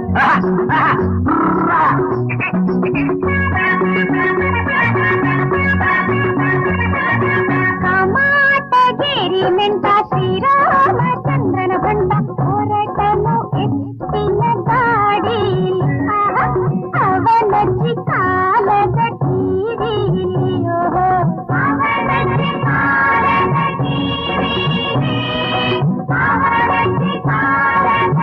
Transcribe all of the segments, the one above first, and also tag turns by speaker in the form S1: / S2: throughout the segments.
S1: ಕಾಮಾಟಗೇರಿ ಮೆಂಟ ಶ್ರೀರಾಮಚಂದ್ರನ ಬಂಡ ಹೊರಟನು ಎತ್ತಿನ ಗಾಡಿ ಅವನಜ್ಜಿ ಕಾಲದ ಟಿವಿಲಿಯೋ ಅವನಜ್ಜಿ ಕಾಲದ ಅವನಜ್ಜಿ ಕಾಲದ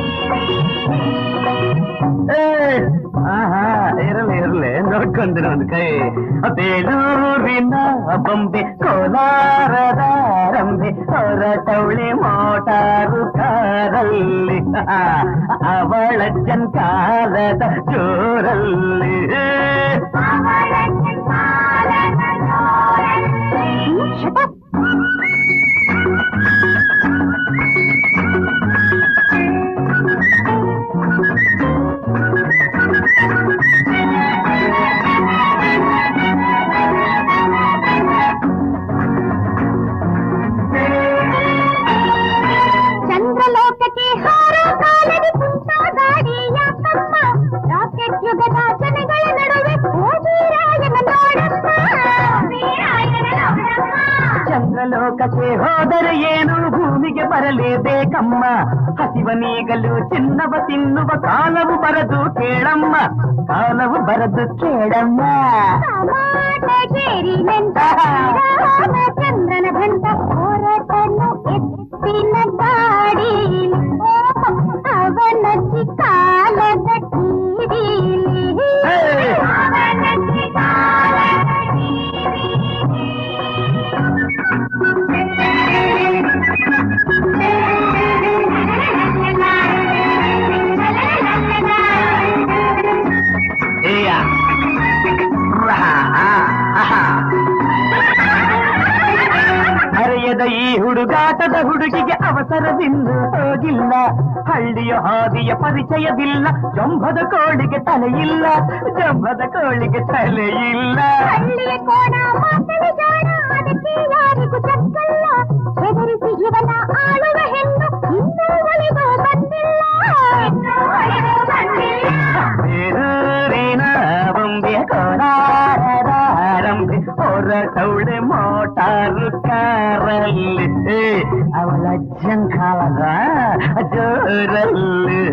S2: ಇರಲಿ ನೋಡ್ಕೊಂಡ್ರೆ ಒಂದು ಕೈ ಬೇಲೂರಿನ ಬೊಂಬೆ ಕೋಲಾರದ ರಂಬೆ ಹೊರಟವಳೆ ಮೋಟಾರು ಕಾರಲ್ಲಿ ಅವಳಜ್ಜನ್ ಕಾಲದ ಜೋರಲ್ಲಿ
S1: ಚಂದ್ರಲೋಕಕ್ಕೆ ಹಾರೋ ಕಾಲದಿ ಕುಂತ ಗಾಡಿ ಯಾಕಮ್ಮ ರಾಕೆಟ್ ಯುಗದ ಜನಗಳ ನಡುವೆ ಓದಿರಾಯನ ನೋಡಮ್ಮ
S2: ಚಂದ್ರಲೋಕಕ್ಕೆ ಹೋದರೆ ಏನು ಭೂಮಿಗೆ ಬರಲೇಬೇಕಮ್ಮ ಹಸಿವನೀಗಲು ಚಿನ್ನವ ತಿನ್ನುವ ಕಾಲವು ಬರದು ಕೇಳಮ್ಮ ಕಾಲವು ಬರದು ಕೇಳಮ್ಮ
S1: ಕಾಮಾಟಗೇರಿ ಮೆಂಟ ರಾಮಚಂದ್ರನ ಭಂಟ ಹೊರಟನು ಎತ್ತಿನ ಗಾಡಿ ಅವನಜ್ಜಿ ಕಾಲದ ಟಿವಿಲಿ ಅವನಜ್ಜಿ ಕಾಲದ
S2: ಹರೆಯದ ಈ ಹುಡುಗಾಟದ ಹುಡುಗಿಗೆ ಅವಸರವಿಂದು ಹೋಗಿಲ್ಲ ಹಳ್ಳಿಯ ಹಾದಿಯ ಪರಿಚಯವಿಲ್ಲ ಜಂಭದ ಕೋಳಿಗೆ ತಲೆಯಿಲ್ಲ ಜಂಭದ ಕೋಳಿಗೆ ತಲೆಯಿಲ್ಲ
S1: ಹಳ್ಳಿಯ ಕೋಣ ಮಾತಲಿ ಜಾಣ ಅದಕ್ಕೆ ಯಾರಿಗೂ ಚಕ್ಕಲ್ಲ ಹೆದರಿಸಿ ಇವನ ಆಳುವ ಹೆಣ್ಣು ಇನ್ನೂ ಒಲಿದು ಬಂದಿಲ್ಲ
S2: ಬೇರೂರಿನ ಬೊಂಬೆ ಕೋಲಾರದ ರಂಬೆ ಹೊರಟವಳೆ ಮೋಟಾರು ಕಾರಲ್ಲಿ ಅವಳ ಜಂಕಾಲದ ಜೋರಲ್ಲಿ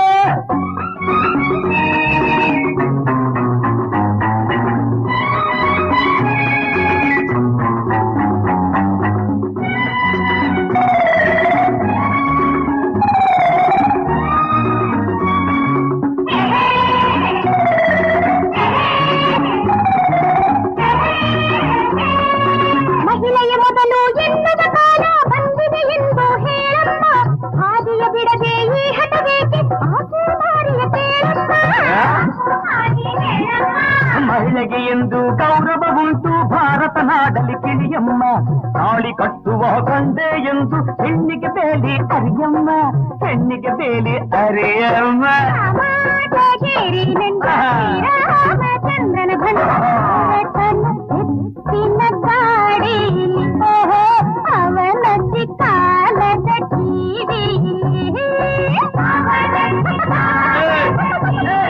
S1: ಮಹಿಳೆಯ ಮೊದಲು ಎನ್ನದ ಕಾಲ ಬಂದಿದೆ ಎಂದು ಹೇಳಮ್ಮ ಹಾದಿಯ ಬಿಡದೆ ಈ ಹಠವೇಕೆ ಆಸಮಾರಿಯ
S2: ಮಹಿಳೆಗೆ ಎಂದು ಗೌರವ ಉಂಟು ಭಾರತ ನಾಡಲಿ ಕಿಳಿಯಮ್ಮ ತಾಳಿ ಕಟ್ಟುವ ಗಂಡೆ ಎಂದು ಹೆಣ್ಣಿಗೆ ಬೇಲಿ ಅರಿಯಮ್ಮ ಹೆಣ್ಣಿಗೆ ಬೇಲಿ ಅರಿಯಮ್ಮ
S1: ಕಾಮಾಟಗೇರಿ ಮೆಂಟ ಶ್ರೀರಾಮಚಂದ್ರನ ಭಂಡ ಹೊರಟನು ಎತ್ತಿನ ಗಾಡಿ ಅವನಜ್ಜಿ ಕಾಲದ ಟಿವಿಲಿ ಅವನಜ್ಜಿ ಕಾಲದ